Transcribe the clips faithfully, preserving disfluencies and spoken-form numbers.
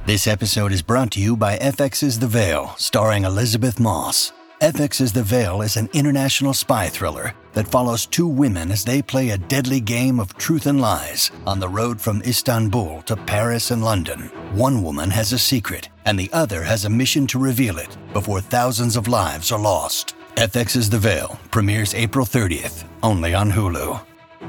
This episode is brought to you by F X's The Veil, starring Elizabeth Moss. F X's The Veil is an international spy thriller that follows two women as they play a deadly game of truth and lies on the road from Istanbul to Paris and London. One woman has a secret, and the other has a mission to reveal it before thousands of lives are lost. F X's The Veil premieres April thirtieth, only on Hulu.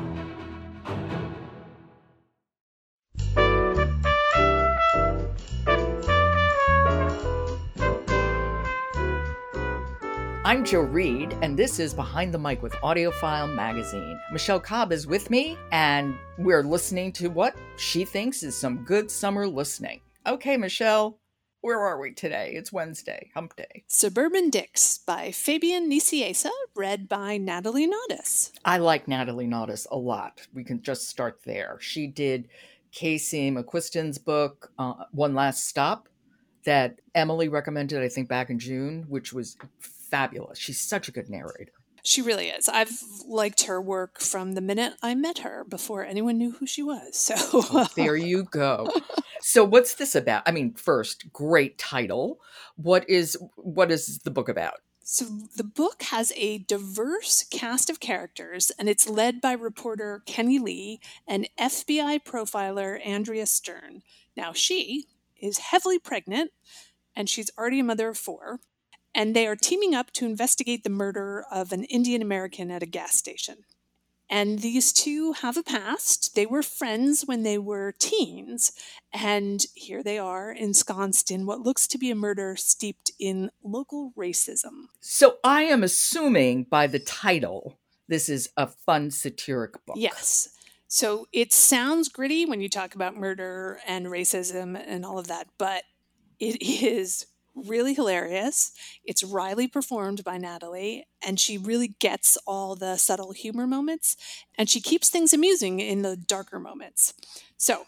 I'm Joe Reed, and this is Behind the Mic with Audiophile Magazine. Michelle Cobb is with me, and we're listening to what she thinks is some good summer listening. Okay, Michelle, where are we today? It's Wednesday, hump day. Suburban Dicks by Fabian Nicieza, read by Natalie Naudus. I like Natalie Naudus a lot. We can just start there. She did Casey McQuiston's book, uh, One Last Stop, that Emily recommended, I think, back in June, which was fabulous. She's such a good narrator. She really is. I've liked her work from the minute I met her before anyone knew who she was. So oh, there you go. So what's this about? I mean, first, great title. What is what is the book about? So the book has a diverse cast of characters, and it's led by reporter Kenny Lee and F B I profiler Andrea Stern. Now, she is heavily pregnant, and she's already a mother of four. And they are teaming up to investigate the murder of an Indian American at a gas station. And these two have a past. They were friends when they were teens, and here they are ensconced in what looks to be a murder steeped in local racism. So I am assuming by the title, this is a fun satiric book. Yes. So it sounds gritty when you talk about murder and racism and all of that, but it is really hilarious. It's wryly performed by Natalie, and she really gets all the subtle humor moments, and she keeps things amusing in the darker moments. So,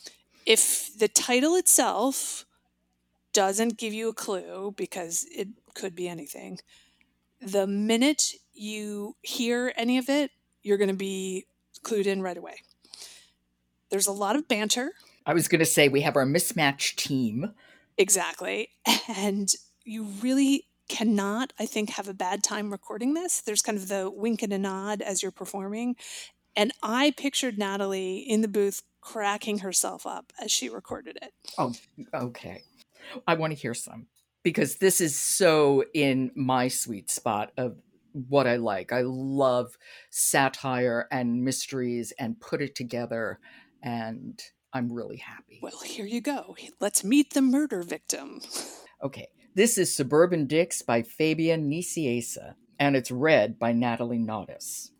if the title itself doesn't give you a clue, because it could be anything, the minute you hear any of it, you're going to be clued in right away. There's a lot of banter. I was going to say we have our mismatched team. Exactly. And you really cannot, I think, have a bad time recording this. There's kind of the wink and a nod as you're performing. And I pictured Natalie in the booth cracking herself up as she recorded it. Oh, okay. I want to hear some, because this is so in my sweet spot of what I like. I love satire and mysteries and put it together, and I'm really happy. Well, here you go. Let's meet the murder victim. Okay. This is Suburban Dicks by Fabian Nicieza, and it's read by Natalie Naudus.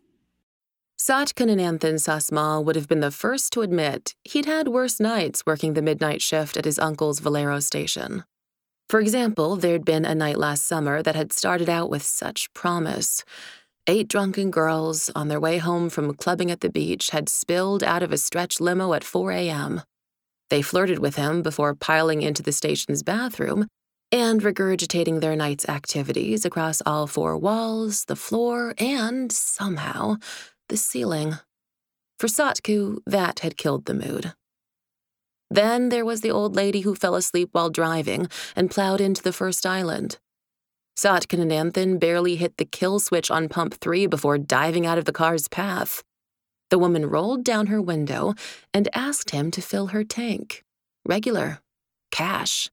Sat Kunananthan Sasmal would have been the first to admit he'd had worse nights working the midnight shift at his uncle's Valero station. For example, there'd been a night last summer that had started out with such promise. Eight drunken girls on their way home from clubbing at the beach had spilled out of a stretch limo at four a.m. They flirted with him before piling into the station's bathroom and regurgitating their night's activities across all four walls, the floor, and, somehow, the ceiling. For Satku, that had killed the mood. Then there was the old lady who fell asleep while driving and plowed into the first island. Sat Kunananthan barely hit the kill switch on pump three before diving out of the car's path. The woman rolled down her window and asked him to fill her tank. Regular. Cash.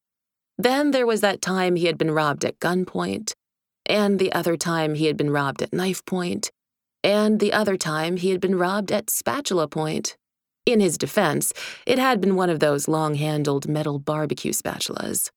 Then there was that time he had been robbed at gunpoint, and the other time he had been robbed at knife point, and the other time he had been robbed at spatula point. In his defense, it had been one of those long-handled metal barbecue spatulas.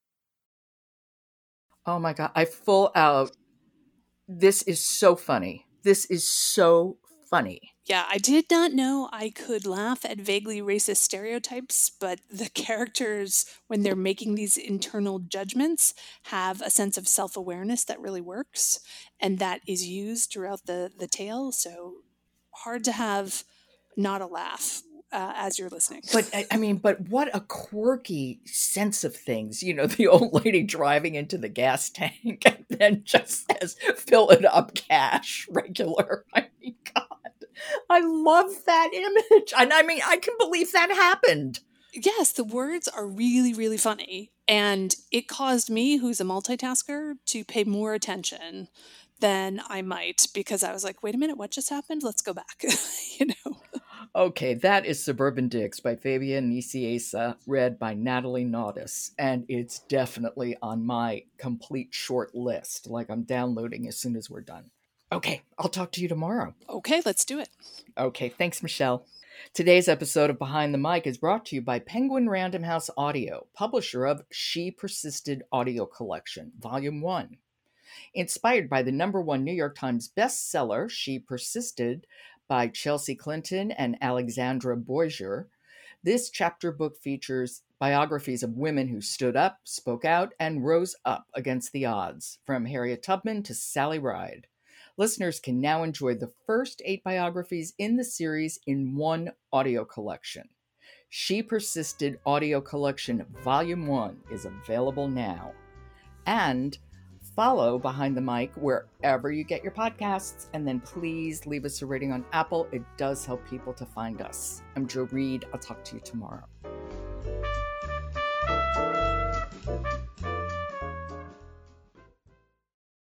Oh my God, I full out. This is so funny. This is so funny. Yeah, I did not know I could laugh at vaguely racist stereotypes, but the characters, when they're making these internal judgments, have a sense of self-awareness that really works, and that is used throughout the, the tale, so hard to have not a laugh uh, as you're listening. But I, I mean, but what a quirky sense of things. You know, the old lady driving into the gas tank and then just says, fill it up cash, regular. I mean, God, I love that image. And I mean, I can believe that happened. Yes, the words are really, really funny. And it caused me, who's a multitasker, to pay more attention than I might, because I was like, wait a minute, what just happened? Let's go back. you know? Okay, that is Suburban Dicks by Fabian Nicieza, read by Natalie Naudus, and it's definitely on my complete short list, like I'm downloading as soon as we're done. Okay, I'll talk to you tomorrow. Okay, let's do it. Okay, thanks, Michelle. Today's episode of Behind the Mic is brought to you by Penguin Random House Audio, publisher of She Persisted Audio Collection, Volume one. Inspired by the number one New York Times bestseller, She Persisted, by Chelsea Clinton and Alexandra Boisier, this chapter book features biographies of women who stood up, spoke out, and rose up against the odds, from Harriet Tubman to Sally Ride. Listeners can now enjoy the first eight biographies in the series in one audio collection. She Persisted Audio Collection Volume one is available now. And follow Behind the Mic wherever you get your podcasts, and then please leave us a rating on Apple. It does help people to find us. I'm Jo Reed. I'll talk to you tomorrow.